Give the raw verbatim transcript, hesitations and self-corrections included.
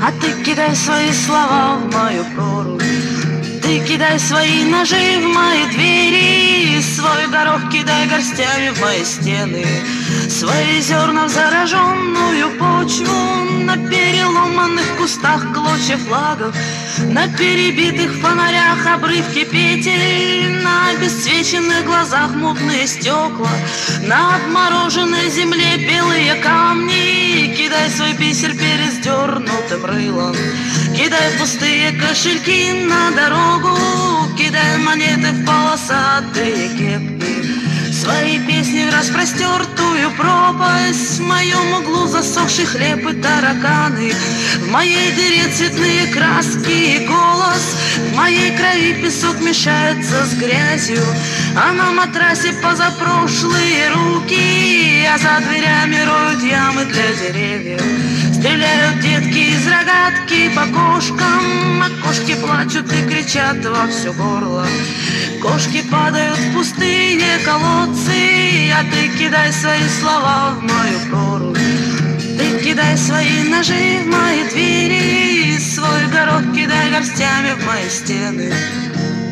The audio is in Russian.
А ты кидай свои слова в мою прорубь, ты кидай свои ножи в мои двери, свой горох кидай горстями в мои стены, свои зерна в зараженную почву, на переломанных кустах клочья флагов, на перебитых фонарях обрывки петель, на обесцвеченных глазах мутные стекла, на обмороженной земле белые камни. Кидай свой бисер перед сдернутым рылом, кидай пустые кошельки на дорогу, кидай монеты в полосатые кепки, свои песни в распростертую пропасть. В моем углу засохший хлеб и тараканы, в моей дыре цветные краски и голос, в моей крови песок мешается с грязью, а на матрасе позапрошлые руки, а за дверями роют ямы для деревьев. Стреляют детки из рогатки по кошкам, а кошки плачут и кричат во все горло. Кошки падают в пустыне колодцы, а ты кидай свои слова в мою прорубь, ты кидай свои ножи в мои двери, свой горох кидай горстями в мои стены,